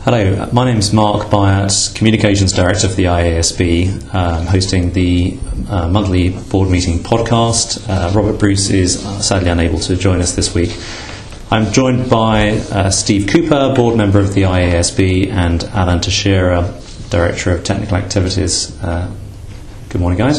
Hello, my name's Mark Byatt, Communications Director for the IASB, hosting the monthly board meeting podcast. Robert Bruce is sadly unable to join us this week. I'm joined by Steve Cooper, board member of the IASB, and Alan Teixeira, Director of Technical Activities. Good morning, guys.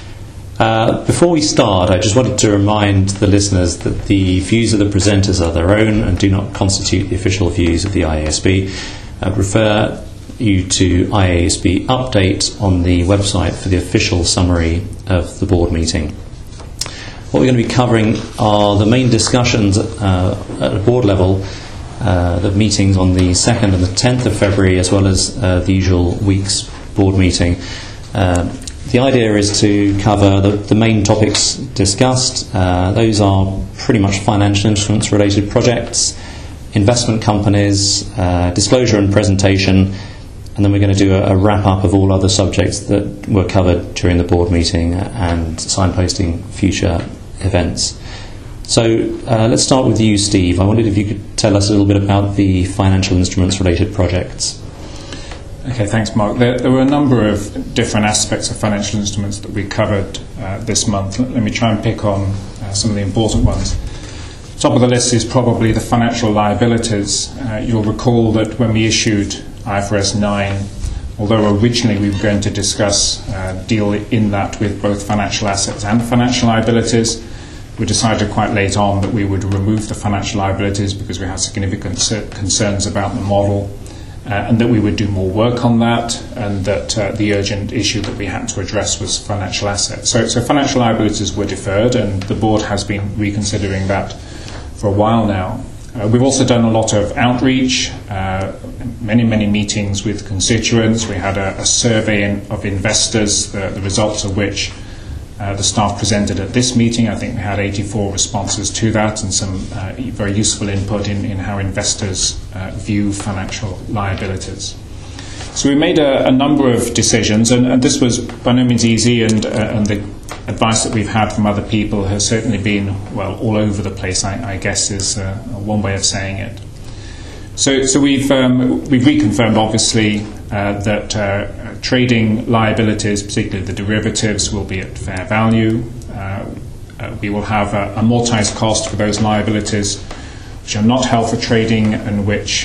Before we start, I just wanted to remind the listeners that the views of the presenters are their own and do not constitute the official views of the IASB. I'd refer you to IASB Update on the website for the official summary of the board meeting. What we're going to be covering are the main discussions at a board level, the meetings on the 2nd and the 10th of February, as well as the usual week's board meeting. The idea is to cover the main topics discussed. Those are pretty much financial instruments related projects, investment companies, disclosure and presentation, and then we're going to do a wrap-up of all other subjects that were covered during the board meeting and signposting future events. So let's start with you, Steve. I wondered if you could tell us a little bit about the financial instruments related projects. Okay, thanks, Mark. There were a number of different aspects of financial instruments that we covered this month. Let me try and pick on some of the important ones. Top of the list is probably the financial liabilities. You'll recall that when we issued IFRS 9, although originally we were going to deal in that with both financial assets and financial liabilities, we decided quite late on that we would remove the financial liabilities because we had significant concerns about the model, and that we would do more work on that, and that the urgent issue that we had to address was financial assets. So financial liabilities were deferred, and the board has been reconsidering that for a while now. We've also done a lot of outreach, many meetings with constituents. We had a survey of investors, the results of which the staff presented at this meeting. I think we had 84 responses to that, and some very useful input in how investors view financial liabilities. So we made a number of decisions, and this was by no means easy, and the advice that we've had from other people has certainly been, well, all over the place, I guess is one way of saying it. So we've reconfirmed, obviously, that trading liabilities, particularly the derivatives, will be at fair value. We will have amortized cost for those liabilities which are not held for trading and which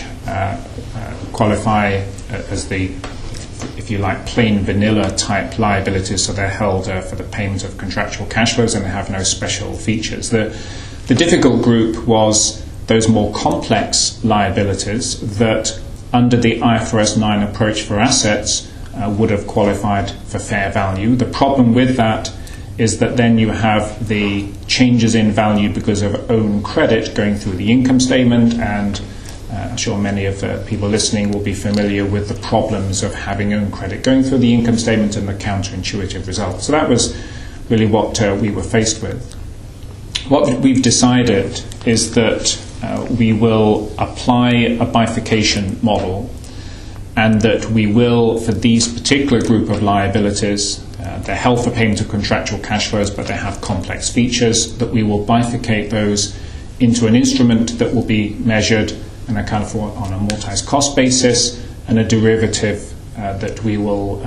qualify as the, if you like, plain vanilla type liabilities, so they're held for the payment of contractual cash flows and they have no special features. The difficult group was those more complex liabilities that, under the IFRS 9 approach for assets, would have qualified for fair value. The problem with that is that then you have the changes in value because of own credit going through the income statement, and I'm sure many of the people listening will be familiar with the problems of having own credit going through the income statement and the counterintuitive result. So that was really what we were faced with. What we've decided is that we will apply a bifurcation model, and that we will, for these particular group of liabilities, they're held for payment of contractual cash flows, but they have complex features, that we will bifurcate those into an instrument that will be measured and accounted for on a amortized cost basis, and a derivative that we will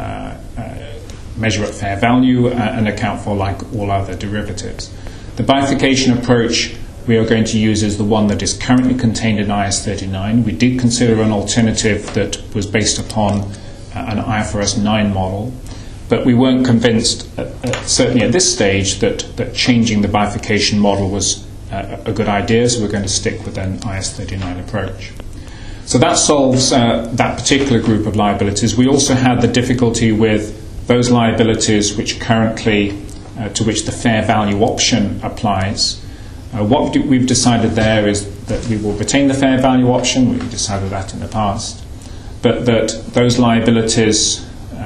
measure at fair value and account for like all other derivatives. The bifurcation approach we are going to use is the one that is currently contained in IAS 39. We did consider an alternative that was based upon an IFRS 9 model, but we weren't convinced, certainly at this stage, that changing the bifurcation model was a good idea, so we're going to stick with an IAS 39 approach. So that solves that particular group of liabilities. We also had the difficulty with those liabilities which currently, to which the fair value option applies. What we've decided there is that we will retain the fair value option. We've decided that in the past, but that those liabilities,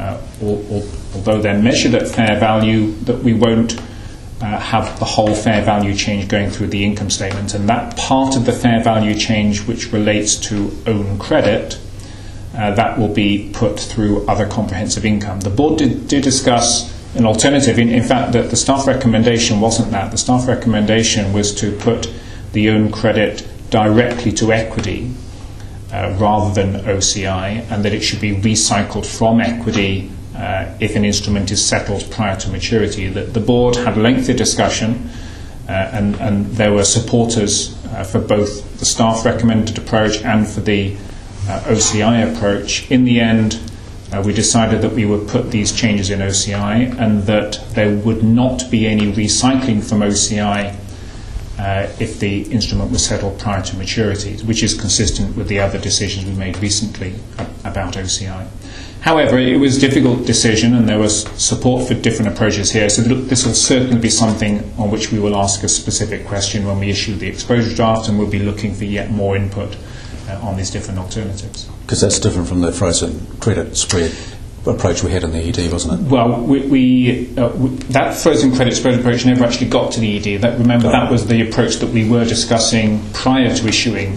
although they're measured at fair value, that we won't have the whole fair value change going through the income statement, and that part of the fair value change which relates to own credit, that will be put through other comprehensive income. The board did discuss an alternative. In fact, the staff recommendation wasn't that. The staff recommendation was to put the own credit directly to equity, rather than OCI, and that it should be recycled from equity if an instrument is settled prior to maturity. The board had a lengthy discussion, and there were supporters for both the staff recommended approach and for the OCI approach. In the end, we decided that we would put these changes in OCI and that there would not be any recycling from OCI if the instrument was settled prior to maturity, which is consistent with the other decisions we made recently about OCI. However, it was a difficult decision and there was support for different approaches here, so this will certainly be something on which we will ask a specific question when we issue the exposure draft, and we'll be looking for yet more input on these different alternatives. Because that's different from the frozen credit spread approach we had in the ED, wasn't it? Well, that frozen credit spread approach never actually got to the ED. That was the approach that we were discussing prior to issuing.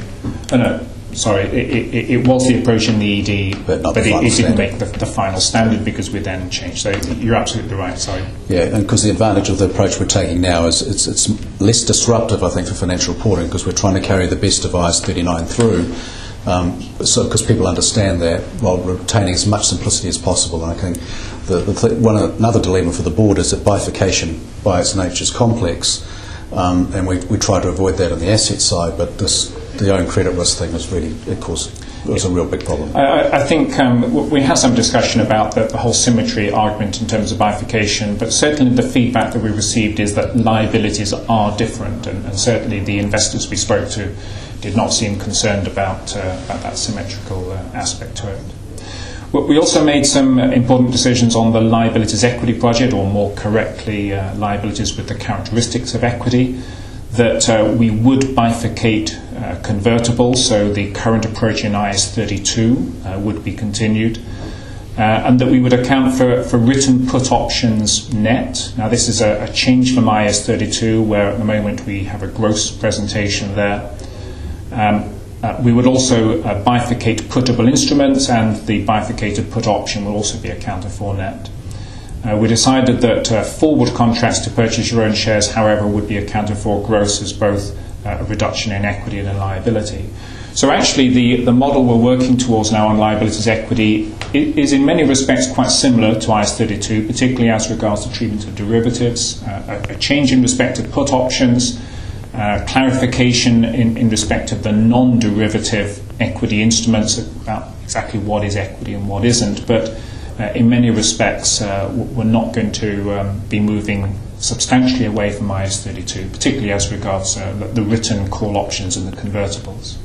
It was the approach in the ED, but it didn't make the final standard because we then changed. So you're absolutely right, sorry. Yeah, and because the advantage of the approach we're taking now is it's less disruptive, I think, for financial reporting, because we're trying to carry the best of IAS 39 through. So because people understand that while retaining as much simplicity as possible. And I think another dilemma for the board is that bifurcation by its nature is complex, and we try to avoid that on the asset side, but the own credit risk thing is really, of course, it was a real big problem. I think we had some discussion about the whole symmetry argument in terms of bifurcation, but certainly the feedback that we received is that liabilities are different, and certainly the investors we spoke to did not seem concerned about that symmetrical aspect to it. We also made some important decisions on the liabilities equity project, or more correctly, liabilities with the characteristics of equity, that we would bifurcate convertibles, so the current approach in IAS 32 would be continued, and that we would account for written put options net. Now this is a change from IAS 32, where at the moment we have a gross presentation there. We would also bifurcate puttable instruments, and the bifurcated put option will also be accounted for net. We decided that forward contracts to purchase your own shares, however, would be accounted for gross as both a reduction in equity and in liability. So actually the model we're working towards now on liabilities equity is in many respects quite similar to IAS 32, particularly as regards to treatment of derivatives, a change in respect of put options, clarification in respect of the non-derivative equity instruments about exactly what is equity and what isn't, but in many respects we're not going to be moving substantially away from IAS 32, particularly as regards the written call options and the convertibles.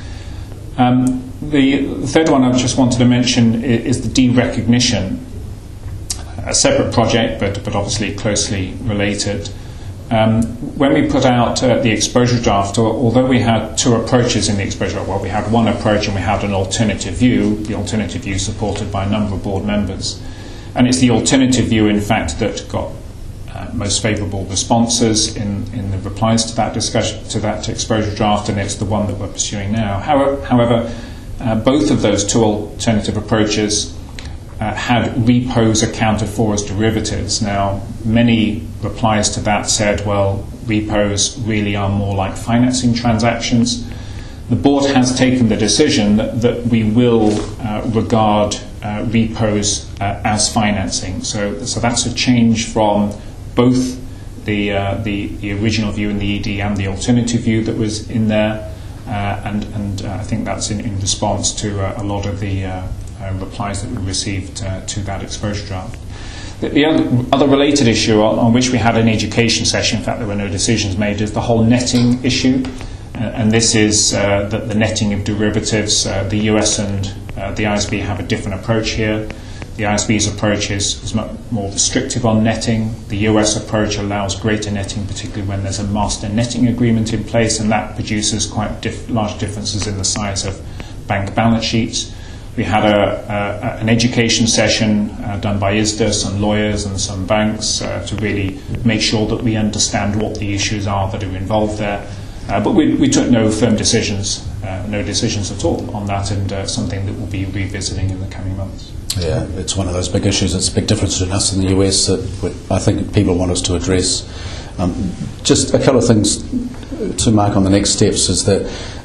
The third one I just wanted to mention is the derecognition, a separate project but obviously closely related. When we put out the exposure draft, although we had two approaches in the exposure draft, well, we had one approach and we had an alternative view, the alternative view supported by a number of board members. And it's the alternative view, in fact, that got most favourable responses in the replies to that discussion, to that exposure draft, and it's the one that we're pursuing now. However, both of those two alternative approaches had repos accounted for as derivatives. Now, many replies to that said, well, repos really are more like financing transactions. The board has taken the decision that we will regard repos as financing. So that's a change from both the original view in the ED and the alternative view that was in there, and I think that's in response to a lot of the replies that we received to that exposure draft. The other related issue on which we had an education session, in fact there were no decisions made, is the whole netting issue, and this is the netting of derivatives. The US and the IASB have a different approach here. The IASB's approach is much more restrictive on netting. The US approach allows greater netting, particularly when there's a master netting agreement in place, and that produces quite large differences in the size of bank balance sheets. We had an education session done by ISDA, some lawyers and some banks to really make sure that we understand what the issues are that are involved there. But we took no firm decisions, no decisions at all on that, and something that we'll be revisiting in the coming months. Yeah, it's one of those big issues. It's a big difference between us and the US that I think people want us to address. Just a couple of things to mark on the next steps is that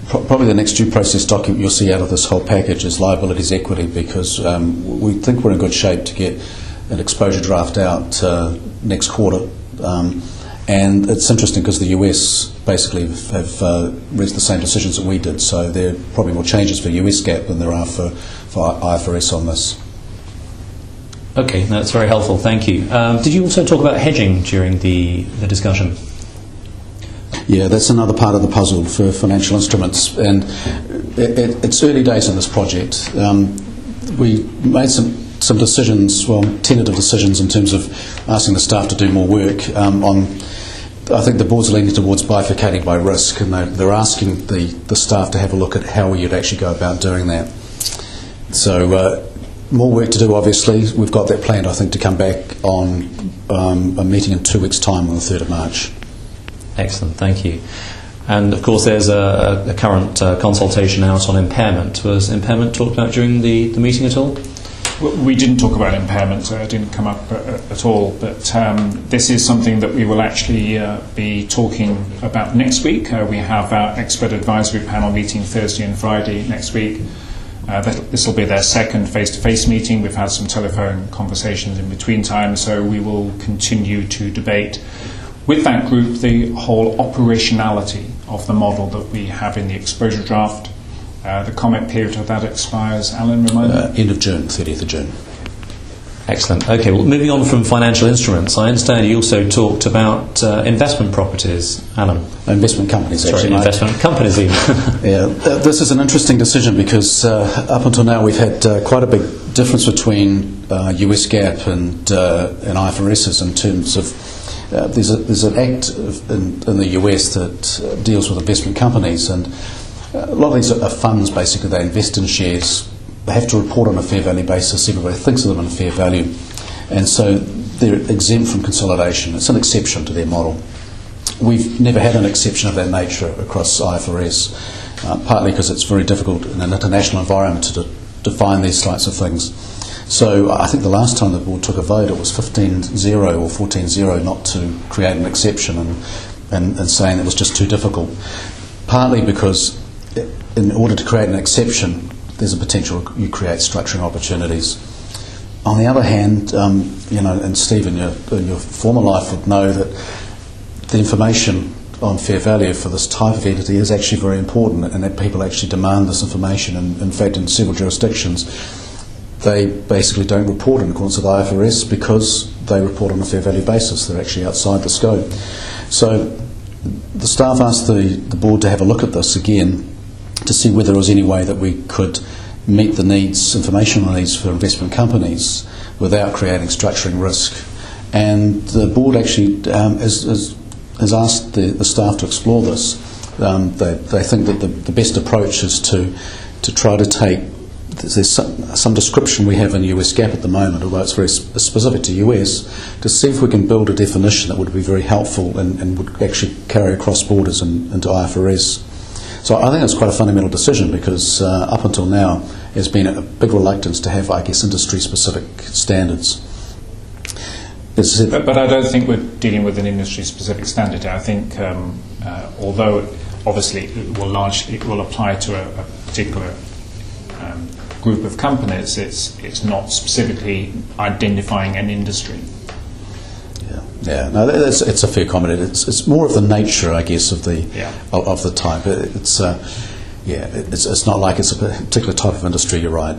probably the next due process document you'll see out of this whole package is liabilities equity, because we think we're in good shape to get an exposure draft out next quarter. And it's interesting because the US basically have reached the same decisions that we did, so there are probably more changes for US GAAP than there are for IFRS on this. Okay, that's very helpful, thank you. Did you also talk about hedging during the discussion? Yeah, that's another part of the puzzle for financial instruments, and it's early days in this project. We made some decisions, tentative decisions in terms of asking the staff to do more work I think the board's leaning towards bifurcating by risk, and they're asking the staff to have a look at how you'd actually go about doing that. So more work to do, obviously. We've got that planned, I think, to come back on a meeting in 2 weeks' time on the 3rd of March. Excellent, thank you. And of course there's a current consultation out on impairment. Was impairment talked about during the meeting at all? We didn't talk about impairment, so it didn't come up at all, but this is something that we will actually be talking about next week. We have our expert advisory panel meeting Thursday and Friday next week. This will be their second face-to-face meeting. We've had some telephone conversations in between times, so we will continue to debate with that group the whole operationality of the model that we have in the exposure draft. The comment period of that expires, Alan, remind me? End of June, 30th of June. Excellent. Okay, well, moving on from financial instruments, I understand you also talked about investment properties, Alan. Investment companies, actually. Sorry, investment companies even. Yeah, this is an interesting decision because up until now we've had quite a big difference between US GAAP and IFRSs in terms of there's an act in the US that deals with investment companies, and a lot of these are funds. Basically, they invest in shares. They have to report on a fair value basis. Everybody thinks of them in fair value, and so they're exempt from consolidation. It's an exception to their model. We've never had an exception of that nature across IFRS, partly because it's very difficult in an international environment to define these types of things. So I think the last time the board took a vote, it was 15-0 or 14-0 not to create an exception, and saying it was just too difficult. Partly because in order to create an exception, there's a potential you create structuring opportunities. On the other hand, and Steve, in your former life would know that the information on fair value for this type of entity is actually very important, and that people actually demand this information. And in fact, in several jurisdictions, they basically don't report in accordance with IFRS because they report on a fair value basis. They're actually outside the scope. So the staff asked the board to have a look at this again to see whether there was any way that we could meet the needs, informational needs for investment companies without creating structuring risk. And the board actually has asked the staff to explore this. They think that the best approach is to try to take, there's some description we have in US GAAP at the moment, although it's very specific to US, to see if we can build a definition that would be very helpful and would actually carry across borders and into IFRS. So I think it's quite a fundamental decision because up until now there's been a big reluctance to have, I guess, industry-specific standards. But I don't think we're dealing with an industry-specific standard here. I think, although obviously it will apply to a particular group of companies, it's not specifically identifying an industry. Yeah, no, it's a fair comment. It's more of the nature, I guess, of the type. It's not like it's a particular type of industry. You're right.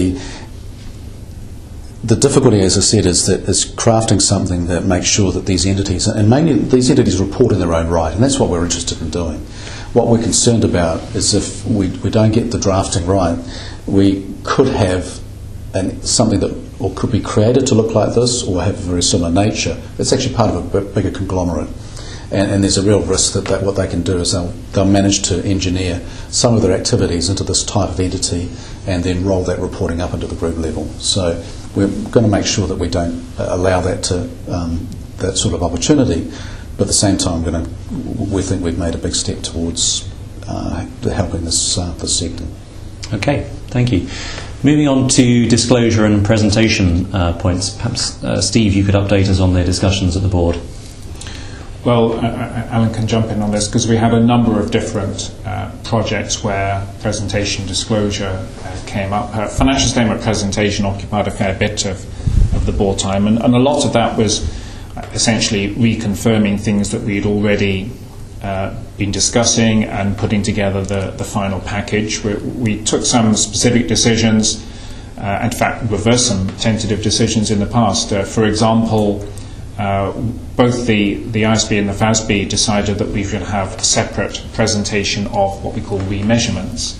The difficulty, as I said, is crafting something that makes sure that these entities, and mainly these entities, report in their own right, and that's what we're interested in doing. What we're concerned about is if we don't get the drafting right, we could have something that or could be created to look like this or have a very similar nature. It's actually part of a bigger conglomerate. And there's a real risk that what they can do is they'll manage to engineer some of their activities into this type of entity and then roll that reporting up into the group level. So we're going to make sure that we don't allow that that sort of opportunity, but at the same time we think we've made a big step towards helping this sector. Okay, thank you. Moving on to disclosure and presentation points, perhaps Steve, you could update us on the discussions at the board. Well, Alan can jump in on this because we had a number of different projects where presentation disclosure came up. Financial statement presentation occupied a fair bit of the board time, and a lot of that was essentially reconfirming things that we'd already been discussing and putting together the final package. We took some specific decisions, in fact reversed some tentative decisions in the past. For example, both the IASB and the FASB decided that we should have a separate presentation of what we call remeasurements.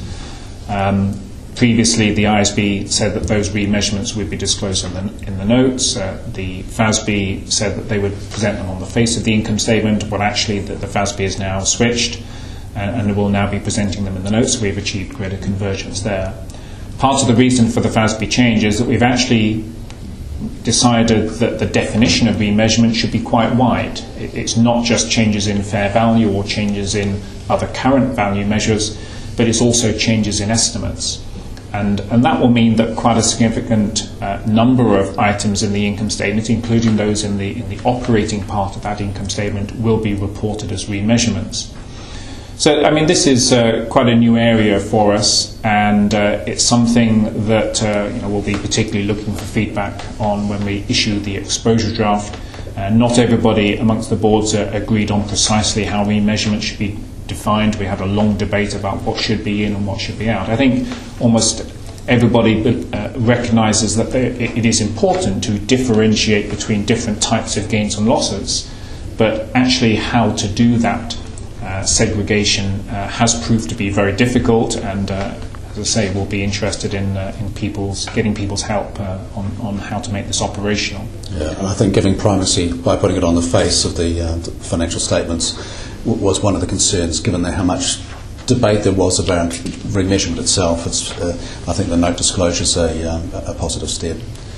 Previously, the IASB said that those remeasurements would be disclosed in the notes. The FASB said that they would present them on the face of the income statement. Well, actually, the FASB has now switched and will now be presenting them in the notes. So we've achieved greater convergence there. Part of the reason for the FASB change is that we've actually decided that the definition of remeasurement should be quite wide. It's not just changes in fair value or changes in other current value measures, but it's also changes in estimates. And that will mean that quite a significant number of items in the income statement, including those in the operating part of that income statement, will be reported as remeasurements. So, I mean, this is quite a new area for us, and it's something that we'll be particularly looking for feedback on when we issue the exposure draft. Not everybody amongst the boards agreed on precisely how remeasurement should be defined. We had a long debate about what should be in and what should be out. I think almost everybody recognises that it is important to differentiate between different types of gains and losses, but actually how to do that segregation has proved to be very difficult, and as I say, we'll be interested in getting people's help on how to make this operational. Yeah, and I think giving primacy by putting it on the face of the financial statements was one of the concerns, given how much debate there was around remeasurement itself. I think the note disclosure is a positive step.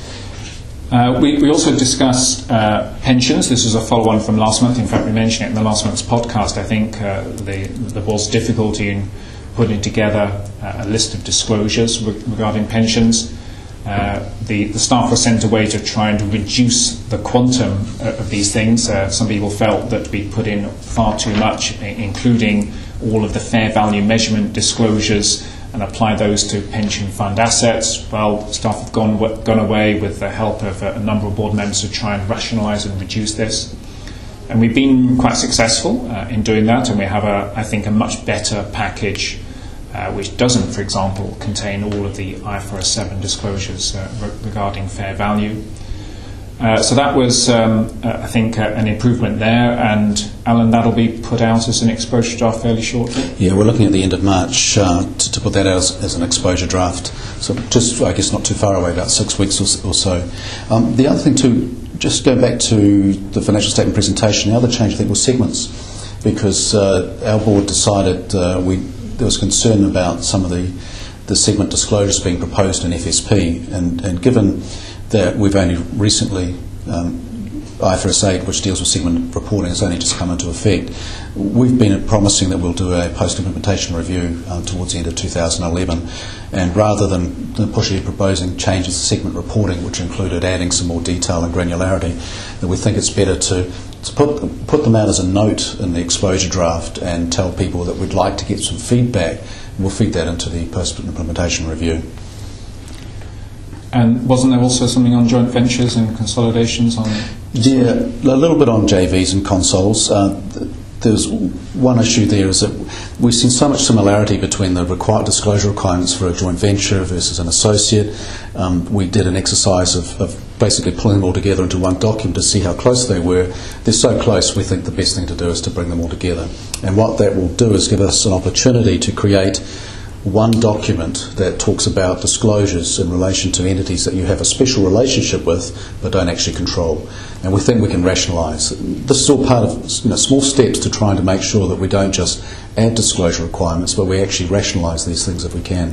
We also discussed pensions. This was a follow-on from last month. In fact, we mentioned it in the last month's podcast. I think there was difficulty in putting together a list of disclosures regarding pensions. The staff were sent away to try and reduce the quantum of these things. Some people felt that we put in far too much, including all of the fair value measurement disclosures, and apply those to pension fund assets. Well, staff have gone away with the help of a number of board members to try and rationalise and reduce this. And we've been quite successful in doing that, and we have, I think, a much better package which doesn't, for example, contain all of the IFRS 7 disclosures regarding fair value. So that was, I think, an improvement there. And, Alan, that'll be put out as an exposure draft fairly shortly? Yeah, we're looking at the end of March to put that out as an exposure draft. So just, I guess, not too far away, about 6 weeks or so. The other thing, too, just go back to the financial statement presentation, the other change, I think, was segments, because our board decided there was concern about some of the segment disclosures being proposed in FSP, and given that we've only recently, IFRS 8, which deals with segment reporting, has only just come into effect, we've been promising that we'll do a post-implementation review towards the end of 2011, and rather than pushing proposing changes to segment reporting, which included adding some more detail and granularity, that we think it's better to put them out as a note in the exposure draft and tell people that we'd like to get some feedback, and we'll feed that into the post-implementation review. And wasn't there also something on joint ventures and consolidations on? Yeah, a little bit on JVs and consols. There's one issue there is that we've seen so much similarity between the disclosure requirements for a joint venture versus an associate. We did an exercise of basically pulling them all together into one document to see how close they were. They're so close, we think the best thing to do is to bring them all together. And what that will do is give us an opportunity to create one document that talks about disclosures in relation to entities that you have a special relationship with but don't actually control. And we think we can rationalise. This is all part of small steps to trying to make sure that we don't just add disclosure requirements, but we actually rationalise these things if we can.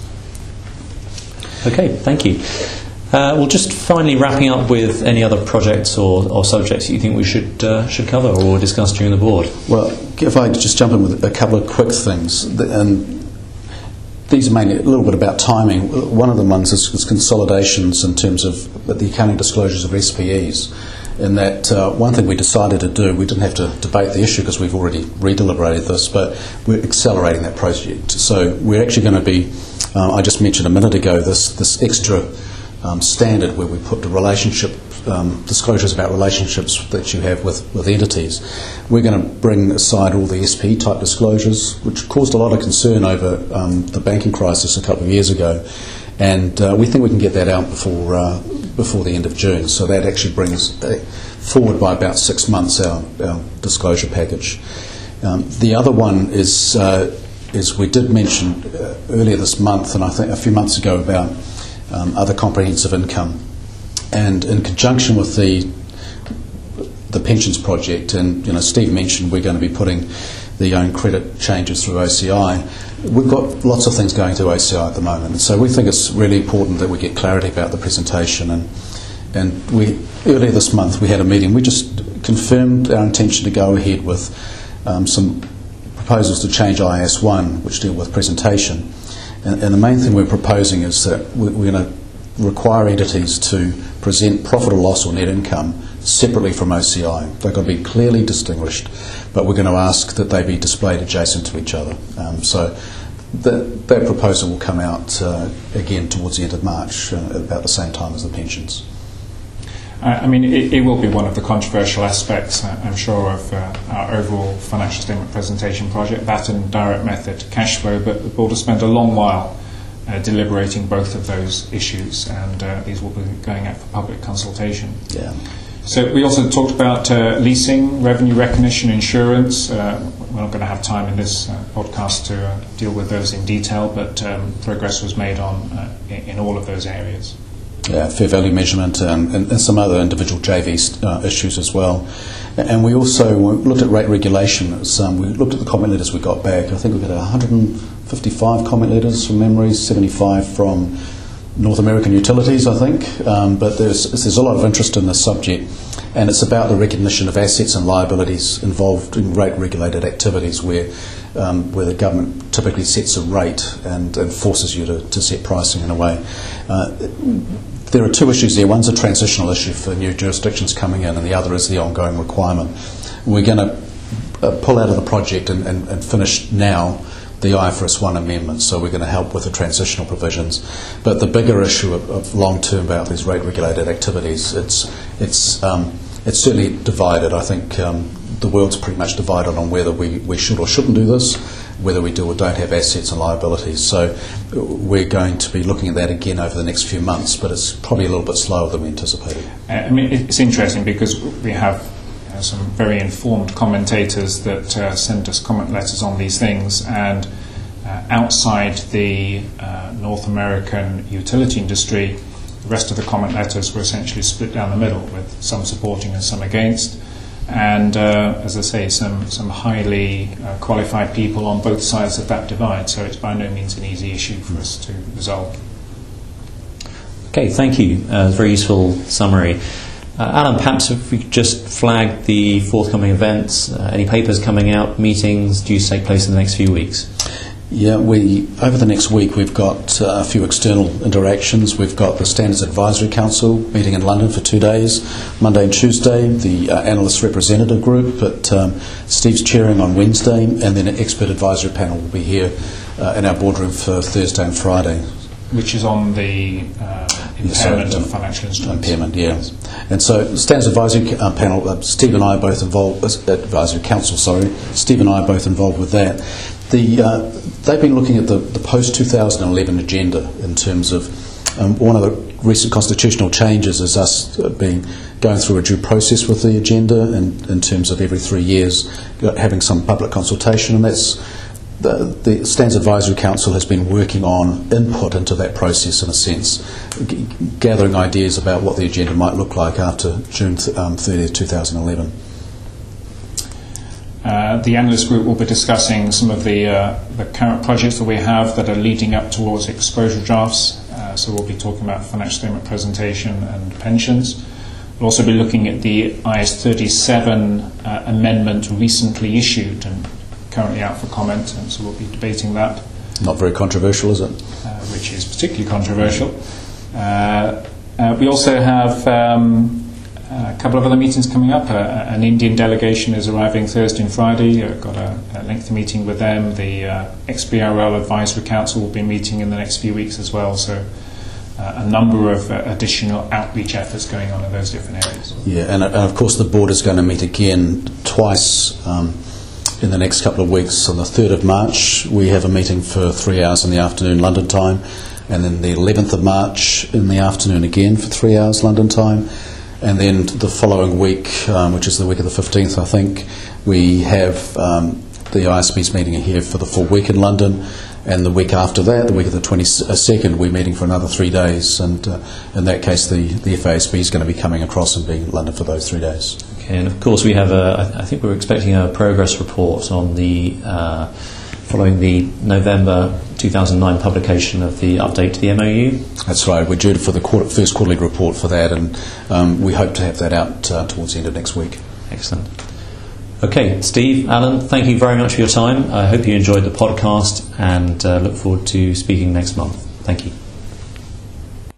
Okay, thank you. Well, just finally wrapping up with any other projects or subjects that you think we should cover or discuss during the board. Well, if I just jump in with a couple of quick things. These are mainly a little bit about timing. One of the ones is consolidations in terms of the accounting disclosures of SPEs. in that one thing we decided to do, we didn't have to debate the issue because we've already re-deliberated this, but we're accelerating that project. So we're actually going to be, I just mentioned a minute ago, this extra standard where we put the relationship disclosures about relationships that you have with entities. We're going to bring aside all the SP type disclosures, which caused a lot of concern over the banking crisis a couple of years ago, and we think we can get that out before the end of June. So that actually brings forward by about 6 months our disclosure package. The other one is we did mention earlier this month, and I think a few months ago, about other comprehensive income. And in conjunction with the pensions project, and Steve mentioned we're going to be putting the own credit changes through OCI. We've got lots of things going through OCI at the moment, and so we think it's really important that we get clarity about the presentation. And we earlier this month we had a meeting. We just confirmed our intention to go ahead with some proposals to change IAS 1, which deal with presentation. And the main thing we're proposing is that we're going to require entities to present profit or loss or net income separately from OCI. They've got to be clearly distinguished, but we're going to ask that they be displayed adjacent to each other. So that proposal will come out again towards the end of March, about the same time as the pensions. I mean, it will be one of the controversial aspects, I'm sure, of our overall financial statement presentation project, that and direct method cash flow, but the board has spent a long while deliberating both of those issues, and these will be going out for public consultation. Yeah. So we also talked about leasing, revenue recognition, insurance. We're not going to have time in this podcast to deal with those in detail, but progress was made on in all of those areas. Yeah, fair value measurement and some other individual JV issues as well. And we also looked at rate regulation. We looked at the comment letters we got back. I think we got 155 comment letters from memory, 75 from North American utilities, I think. But there's a lot of interest in this subject, and it's about the recognition of assets and liabilities involved in rate-regulated activities where the government typically sets a rate and forces you to set pricing in a way. There are two issues there. One's a transitional issue for new jurisdictions coming in, and the other is the ongoing requirement. We're going to pull out of the project and finish now the IFRS 1 amendment, so we're going to help with the transitional provisions. But the bigger issue of long-term about these rate-regulated activities, it's certainly divided. I think the world's pretty much divided on whether we should or shouldn't do this, whether we do or don't have assets and liabilities. So we're going to be looking at that again over the next few months, but it's probably a little bit slower than we anticipated. I mean, it's interesting because we have some very informed commentators that send us comment letters on these things, and outside the North American utility industry, the rest of the comment letters were essentially split down the middle, with some supporting and some against. And as I say, some highly qualified people on both sides of that divide, so it's by no means an easy issue for us to resolve. Okay, thank you. Very useful summary. Alan, perhaps if we could just flag the forthcoming events, any papers coming out, meetings due to take place in the next few weeks? Yeah, over the next week we've got a few external interactions. We've got the Standards Advisory Council meeting in London for 2 days, Monday and Tuesday, the Analyst Representative Group that Steve's chairing on Wednesday, and then an expert advisory panel will be here in our boardroom for Thursday and Friday. Which is on the impairment of financial instruments. Impairment, yeah. And so Standards Advisory Panel, Steve and I are both involved, Advisory Council, sorry, Steve and I are both involved with that. They've been looking at the post-2011 agenda in terms of one of the recent constitutional changes is us going through a due process with the agenda in terms of every 3 years having some public consultation, and that's the Standards Advisory Council has been working on input into that process in a sense, gathering ideas about what the agenda might look like after June 30th, 2011. The analyst group will be discussing some of the current projects that we have that are leading up towards exposure drafts. So we'll be talking about financial statement presentation and pensions. We'll also be looking at the IAS 37 amendment recently issued and currently out for comment, and so we'll be debating that. Not very controversial, is it? Which is particularly controversial. We also have A couple of other meetings coming up. An Indian delegation is arriving Thursday and Friday. I've got a lengthy meeting with them. The XBRL Advisory Council will be meeting in the next few weeks as well. So a number of additional outreach efforts going on in those different areas. Yeah, and of course the board is going to meet again twice in the next couple of weeks. On the 3rd of March, we have a meeting for 3 hours in the afternoon London time, and then the 11th of March in the afternoon again for 3 hours London time. And then the following week, which is the week of the 15th, I think, we have the ISB's meeting here for the full week in London. And the week after that, the week of the 22nd, we're meeting for another 3 days. And in that case, the FASB is going to be coming across and being in London for those 3 days. Okay, and of course we have I think we're expecting a progress report on the following the November 2009 publication of the update to the MOU. That's right. We're due for the first quarterly report for that, and we hope to have that out towards the end of next week. Excellent. Okay, Steve, Alan, thank you very much for your time. I hope you enjoyed the podcast and look forward to speaking next month. Thank you.